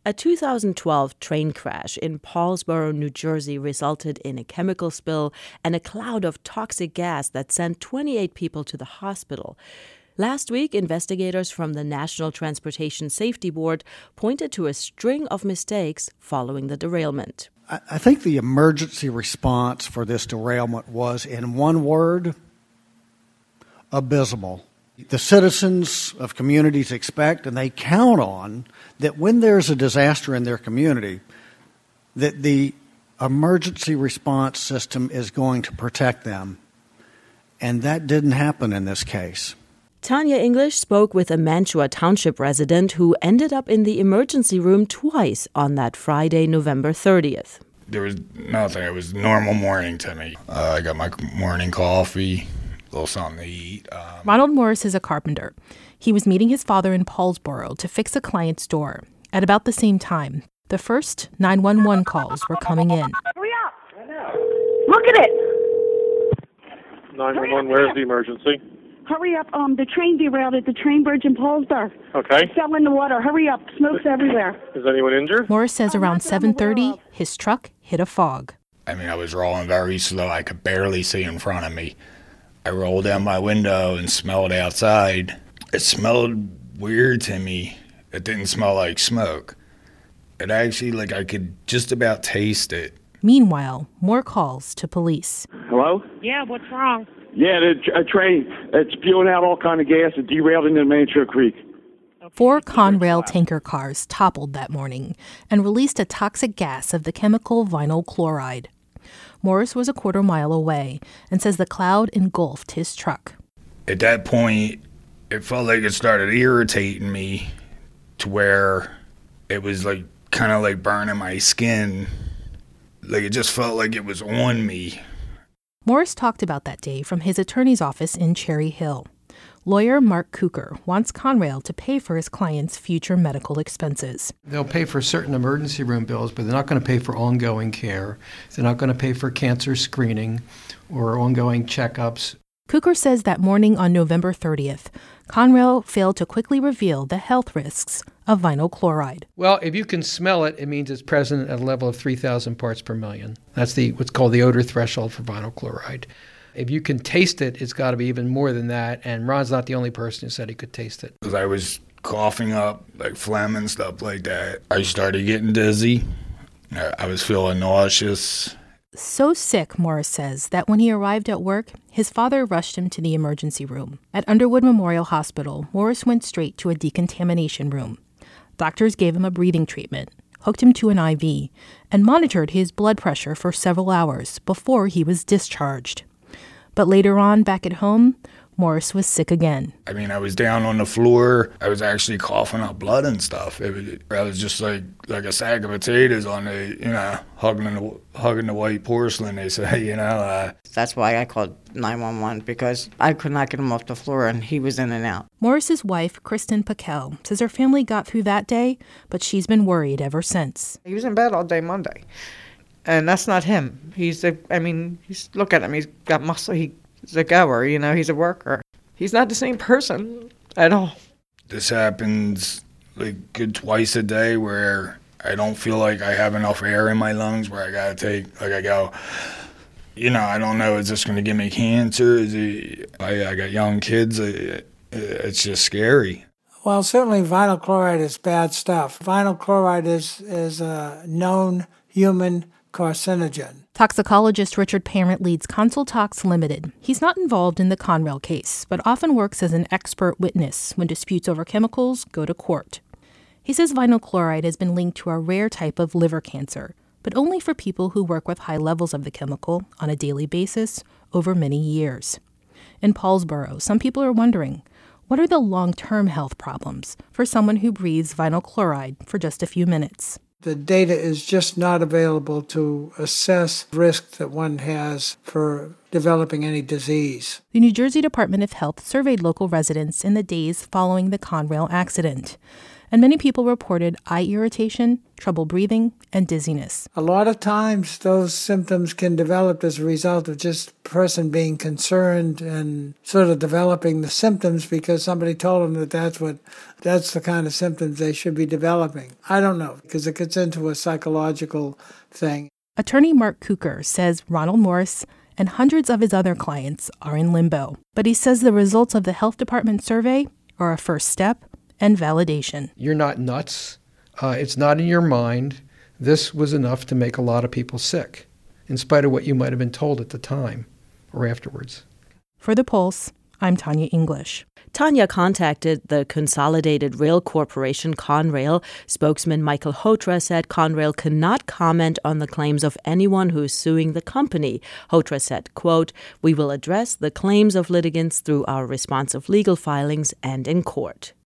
A 2012 train crash in Paulsboro, New Jersey resulted in a chemical spill and a cloud of toxic gas that sent 28 people to the hospital. Last week, investigators from the National Transportation Safety Board pointed to a string of mistakes following the derailment. I think the emergency response for this derailment was, in one word, abysmal. The citizens of communities expect and they count on that when there's a disaster in their community, that the emergency response system is going to protect them. And that didn't happen in this case. Tanya English spoke with a Mantua Township resident who ended up in the emergency room twice on that Friday, November 30th. There was nothing. It was a normal morning to me. I got my morning coffee, a little something to eat. Ronald Morris is a carpenter. He was meeting his father in Paulsboro to fix a client's door. At about the same time, the first 911 calls were coming in. Hurry up! Look at it! 911, where's the emergency? Hurry up, the train derailed at the train bridge in Paulsboro. Okay. It fell in the water. Hurry up, smoke's everywhere. Is anyone injured? Morris says around 7:30, his truck hit a fog. I mean, I was rolling very slow. I could barely see in front of me. I rolled down my window and smelled outside. It smelled weird to me. It didn't smell like smoke. It actually, I could just about taste it. Meanwhile, more calls to police. Hello? Yeah, what's wrong? Yeah, a train. It's spewing out all kind of gas. It derailed into Mantua Creek. 4 Conrail tanker cars toppled that morning and released a toxic gas of the chemical vinyl chloride. Morris was a quarter mile away and says the cloud engulfed his truck. At that point, it felt like it started irritating me to where it was kind of burning my skin. It just felt like it was on me. Morris talked about that day from his attorney's office in Cherry Hill. Lawyer Mark Cooker wants Conrail to pay for his client's future medical expenses. They'll pay for certain emergency room bills, but they're not going to pay for ongoing care. They're not going to pay for cancer screening or ongoing checkups. Cooker says that morning on November 30th, Conrail failed to quickly reveal the health risks of vinyl chloride. Well, if you can smell it, it means it's present at a level of 3,000 parts per million. That's what's called the odor threshold for vinyl chloride. If you can taste it, it's got to be even more than that, and Ron's not the only person who said he could taste it. Because I was coughing up, phlegm and stuff like that. I started getting dizzy. I was feeling nauseous. So sick, Morris says, that when he arrived at work, his father rushed him to the emergency room. At Underwood Memorial Hospital, Morris went straight to a decontamination room. Doctors gave him a breathing treatment, hooked him to an IV, and monitored his blood pressure for several hours before he was discharged. But later on, back at home, Morris was sick again. I mean, I was down on the floor. I was actually coughing up blood and stuff. I was just like a sack of potatoes on the, hugging the white porcelain, they say, That's why I called 911, because I could not get him off the floor, and he was in and out. Morris's wife, Kristen Paquel, says her family got through that day, but she's been worried ever since. He was in bed all day Monday, and that's not him. Look at him. He's got muscle. He's a goer, he's a worker. He's not the same person at all. This happens good twice a day where I don't feel like I have enough air in my lungs, where I gotta take, I go, I don't know, is this gonna give me cancer? I got young kids, it's just scary. Well, certainly vinyl chloride is bad stuff. Vinyl chloride is a known human carcinogen. Toxicologist Richard Parent leads Consultox Limited. He's not involved in the Conrail case, but often works as an expert witness when disputes over chemicals go to court. He says vinyl chloride has been linked to a rare type of liver cancer, but only for people who work with high levels of the chemical on a daily basis over many years. In Paulsboro, some people are wondering, what are the long-term health problems for someone who breathes vinyl chloride for just a few minutes? The data is just not available to assess risk that one has for developing any disease. The New Jersey Department of Health surveyed local residents in the days following the Conrail accident. and many people reported eye irritation, trouble breathing, and dizziness. A lot of times those symptoms can develop as a result of just a person being concerned and sort of developing the symptoms because somebody told them that that's the kind of symptoms they should be developing. I don't know, because it gets into a psychological thing. Attorney Mark Cooker says Ronald Morris and hundreds of his other clients are in limbo. But he says the results of the health department survey are a first step and validation. You're not nuts. It's not in your mind. This was enough to make a lot of people sick, in spite of what you might have been told at the time or afterwards. For The Pulse, I'm Tanya English. Tanya contacted the Consolidated Rail Corporation, Conrail. Spokesman Michael Hotra said Conrail cannot comment on the claims of anyone who is suing the company. Hotra said, quote, "We will address the claims of litigants through our responsive legal filings and in court."